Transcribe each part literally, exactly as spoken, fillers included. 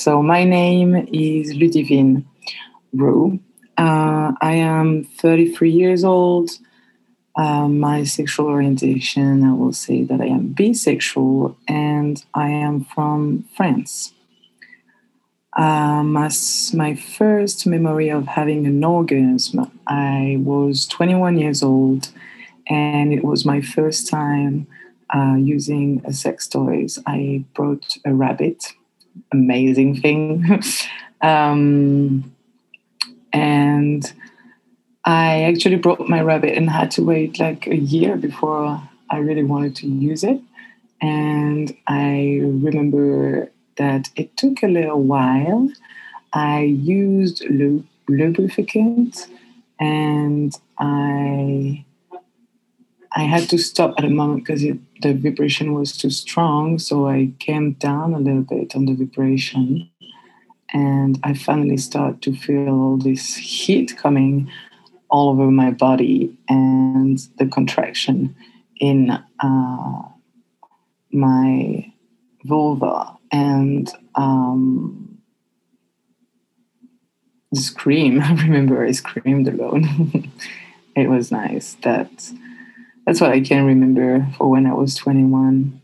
So my name is Ludivine Roux. Uh, I am thirty-three years old. Uh, my sexual orientation, I will say that I am bisexual, and I am from France. Um, as my first memory of having an orgasm, I was twenty-one years old, and it was my first time uh, using a sex toys. I brought a rabbit, amazing thing, um, and I actually brought my rabbit and had to wait like a year before I really wanted to use it. And I remember that it took a little while. I used lu- lubricant, and I I had to stop at a moment because the vibration was too strong. So I came down a little bit on the vibration, and I finally started to feel all this heat coming all over my body and the contraction in uh, my vulva, and um, the scream. I remember I screamed alone. It was nice. That that's what I can remember for when I was twenty-one.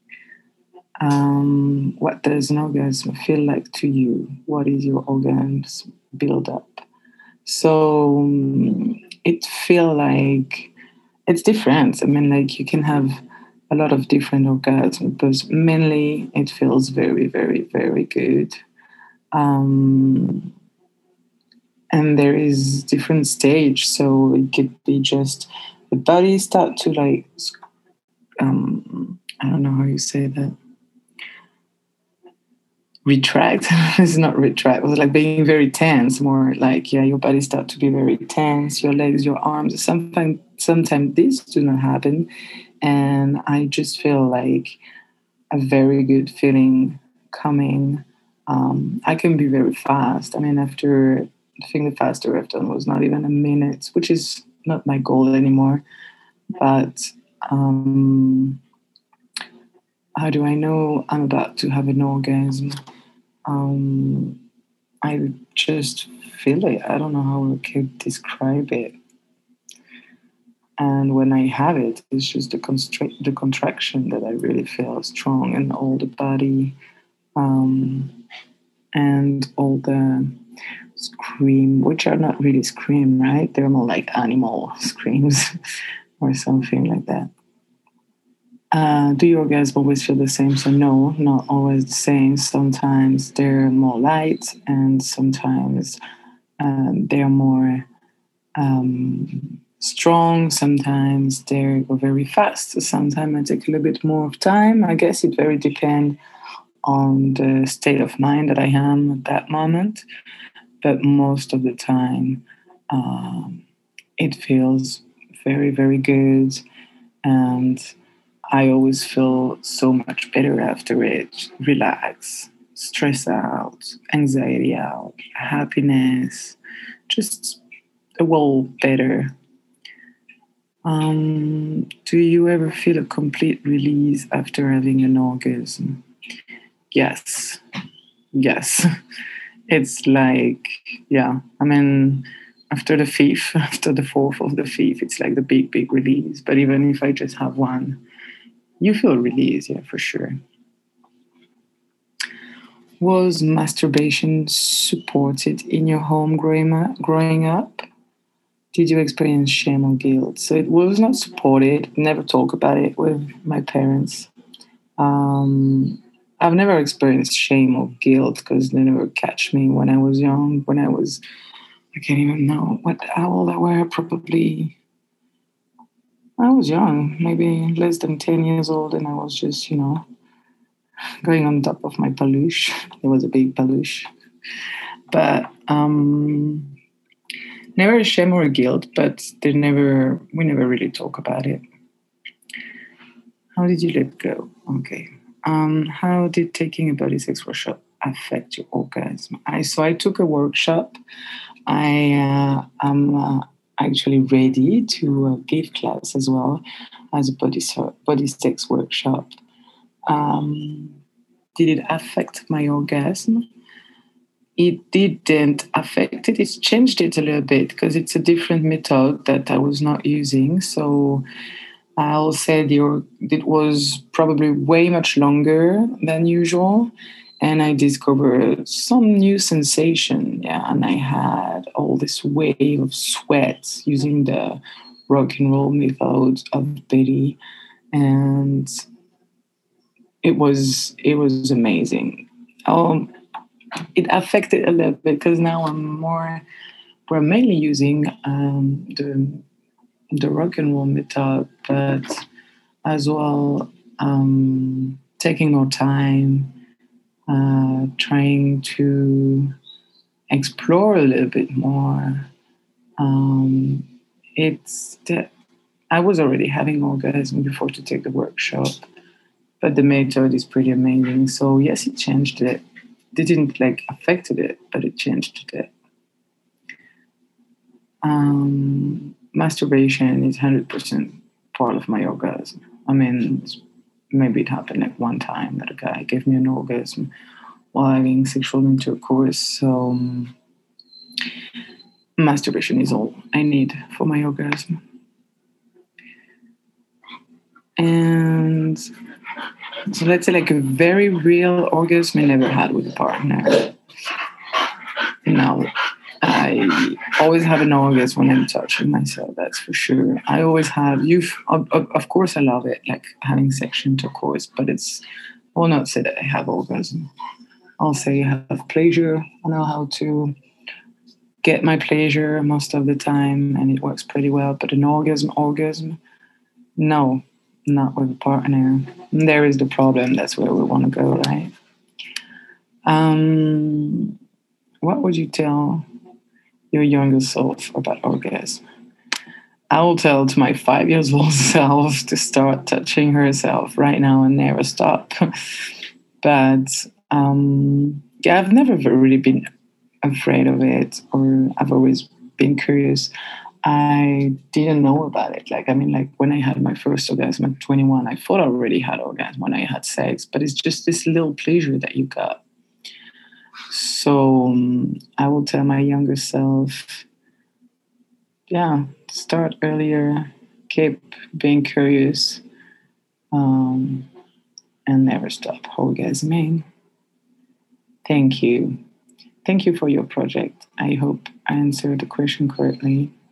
Um, what does an orgasm feel like to you? What is your orgasm build up? So um, it feel like it's different. I mean, like you can have a lot of different orgasms, but mainly it feels very, very, very good. Um, and there is different stage, so it could be just the body start to like, um, I don't know how you say that. Retract. It's not retract. It was like being very tense. More like, yeah, your body start to be very tense. Your legs, your arms. Sometimes, sometimes this do not happen, and I just feel like a very good feeling coming. Um, I can be very fast. I mean, after I think the faster I've done was not even a minute, which is not my goal anymore. But um, how do I know I'm about to have an orgasm? Um, I just feel it. I don't know how I could describe it. And when I have it, it's just the, constra- the contraction that I really feel strong in all the body, um, and all the scream, which are not really scream, right? They're more like animal screams or something like that. Uh, do your orgasms always feel the same? So no, not always the same. Sometimes they're more light, and sometimes um, they're more um, strong. Sometimes they go very fast. Sometimes I take a little bit more of time. I guess it very depends on the state of mind that I am at that moment. But most of the time, um, it feels very, very good. And I always feel so much better after it. Relax, stress out, anxiety out, happiness, just a well better. Um, do you ever feel a complete release after having an orgasm? Yes, yes. It's like, yeah, I mean, after the fifth, after the fourth of the fifth, it's like the big, big release. But even if I just have one, you feel release, yeah, for sure. Was masturbation supported in your home growing up? Growing up? Did you experience shame or guilt? So it was not supported. Never talk about it with my parents. Um, I've never experienced shame or guilt because they never catch me when I was young. When I was, I can't even know what how old I were. Probably I was young, maybe less than ten years old, and I was just, you know, going on top of my peluche. It was a big peluche, but um, never a shame or a guilt. But they never, we never really talk about it. How did you let go? Okay. Um, how did taking a body sex workshop affect your orgasm? I so I took a workshop. I uh, am uh, actually ready to uh, give class as well as a body so- body sex workshop. Um, did it affect my orgasm? it didn't affect it. It's changed it a little bit because it's a different method that I was not using. So I'll say the, it was probably way much longer than usual. And I discovered some new sensation. Yeah. And I had all this wave of sweat using the rock and roll method of Betty. And it was, it was amazing. Um, it affected a little bit because now I'm more, we're mainly using um, the, the rock and roll method, but as well, um, taking more time, uh, trying to explore a little bit more. Um, it's that I was already having orgasm before to take the workshop, but the method is pretty amazing. So yes, it changed it. It didn't like affected it, but it changed it. Um, masturbation is one hundred percent part of my orgasm. I mean, maybe it happened like one time that a guy gave me an orgasm while having sexual intercourse. So um, masturbation is all I need for my orgasm. And so let's say like a very real orgasm I never had with a partner. No, I always have an orgasm when I'm touching myself, that's for sure. I always have, you've, of, of course I love it, like having sexual intercourse, but it's, I will not say that I have orgasm. I'll say I have pleasure. I know how to get my pleasure most of the time, and it works pretty well. But an orgasm, orgasm, no, not with a partner. And there is the problem. That's where we want to go, right? Um, what would you tell your younger self about orgasm? I will tell to my five years old self to start touching herself right now and never stop. But um, yeah, I've never really been afraid of it, or I've always been curious. I didn't know about it. Like, I mean, like when I had my first orgasm at twenty-one, I thought I already had orgasm when I had sex, but it's just this little pleasure that you got. So um, I will tell my younger self, yeah, start earlier, keep being curious, um, and never stop orgasming. Thank you. Thank you for your project. I hope I answered the question correctly.